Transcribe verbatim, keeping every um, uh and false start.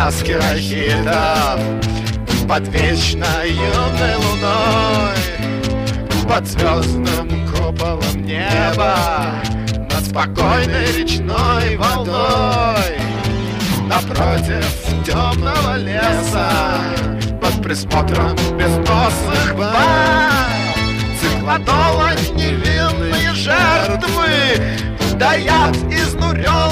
пляски рахитов под вечно юной луной, под звездным куполом неба, над спокойной речной водой, напротив темного леса, под присмотром безносых баб, циклодола невинные жертвы таят изнуренные